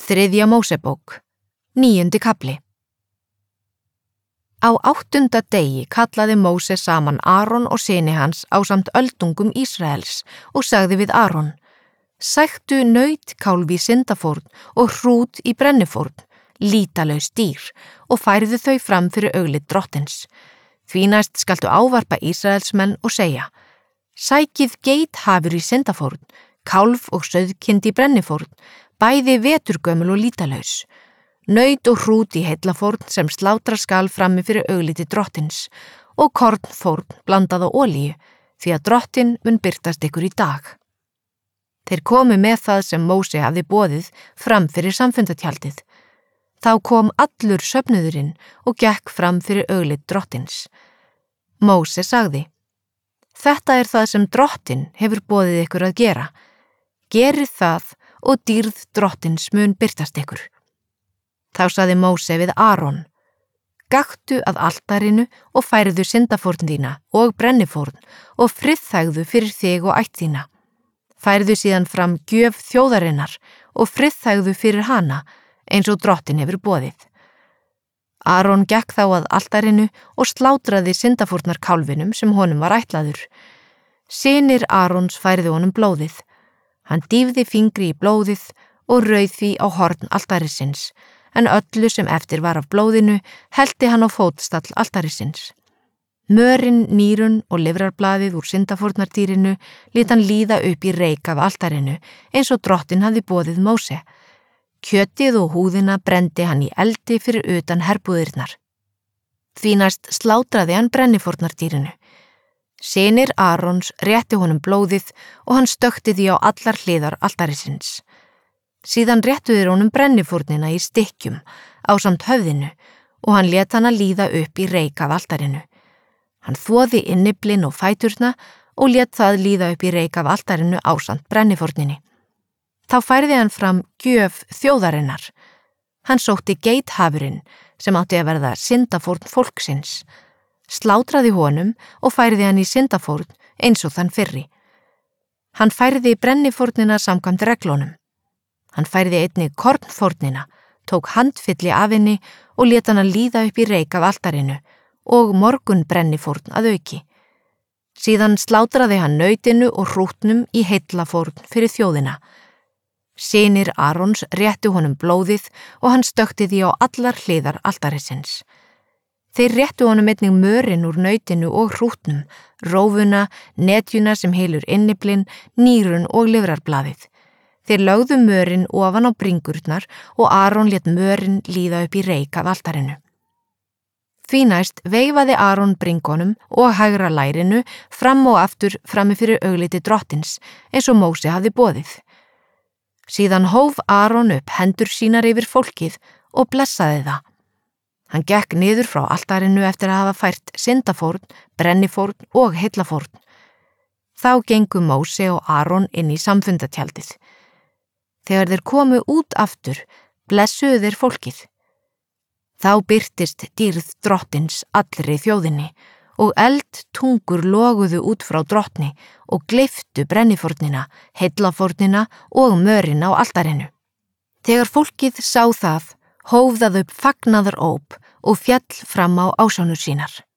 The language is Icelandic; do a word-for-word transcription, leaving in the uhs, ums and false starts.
Þriðja Mósebók, níundi kafli. Á áttunda degi kallaði Móse saman Aron og syni hans ásamt öldungum Ísraels og sagði við Aron: Sæktu nautkálf í syndafórn og hrút í brennifórn, lítalaus dýr, og færðu þau fram fyrir augliti Drottins. Því næst skaltu ávarpa Ísraelsmenn og segja: Sækið geithafur í syndafórn, kálf og sauðkind í brennifórn, bæði veturgömul og lítalaus. Naut og hrút í heillafórn sem slátra skal frammi fyrir augliti Drottins, og kornfórn blandað á olíu, því að Drottin mun birtast ykkur í dag. Þeir komu með það sem Móse hafði boðið fram fyrir samfundatjaldið. Þá kom allur söfnuðurinn og gekk fram fyrir augliti Drottins. Móse sagði: Þetta er það sem Drottin hefur boðið ykkur að gera. Gerið það og dýrð Drottins mun birtast ykkur. Þá sagði Móse við Aron: Gakktu að altarinu og færðu syndafórn þína og brennifórn og friðþægðu fyrir þig og ætt þína. Færðu síðan fram gjöf þjóðarinnar og friðþægðu fyrir hana, eins og Drottin hefur boðið. Aron gekk þá að altarinu og slátraði syndafórnar kálfinum sem honum var ætlaður. Synir Arons færðu honum blóðið. Hann dýfði fingri í blóðið og rauð því á horn altarisins, en öllu sem eftir var af blóðinu hellti hann á fótstall altarisins. Mörinn, nýrun og lifrarblaðið úr syndafórnardýrinu lét hann líða upp í reik af altarinu, eins og Drottin hafði boðið Móse. Kjötið og húðina brendi hann í eldi fyrir utan herbúðirnar. Því næst slátraði hann brennifórnardýrinu. Synir Arons rétti honum blóðið og hann stökkti því á allar hliðar altarisins. Síðan réttu þeir honum brennifórnina í stykkjum ásamt höfðinu og hann lét hana líða upp í reik af altarinu. Hann þvoði innyflin og fæturna og lét það líða upp í reik af altarinu ásamt brennifórninni. Þá færði hann fram gjöf þjóðarinnar. Hann sótti geithafurinn sem átti að verða syndafórn fólksins, slátraði honum og færði hann í syndafórn eins og þann fyrri. Hann færði brennifórnina samkvæmt reglunum. Hann færði einnig kornfórnina, tók handfylli af henni og lét hana líða upp í reik af altarinu og morgun brennifórn að auki. Síðan slátraði hann nautinu og hrútnum í heillafórn fyrir þjóðina. Synir Arons réttu honum blóðið og hann stökkti því á allar hliðar altarisins. Þeir réttu honum einnig mörinn úr nautinu og hrútnum, rófuna, netjuna sem heilur innyflin, nýrun og lifrarblaðið. Þeir lögðu mörinn ofan á bringurnar og Aron lét mörinn líða upp í reik af altarinu. Því næst veifaði Aron bringunum og hægra lærinu fram og aftur frammi fyrir augliti Drottins, eins og Móse hafði boðið. Síðan hóf Aron upp hendur sínar yfir fólkið og blessaði það. Hann gekk niður frá altarinu eftir að hafa fært syndafórn, brennifórn og heillafórn. Þá gengu Móse og Aron inn í samfundatjaldið. Þegar þeir komu út aftur, blessuðu þeir fólkið. Þá birtist dýrð Drottins allri þjóðinni og eldtungur loguðu út frá Drottni og gleyptu brennifórnina, heillafórnina og mörinn á altarinu. Þegar fólkið sá það, hóf það upp fagnaðaróp og féll fram á ásjónur sínar.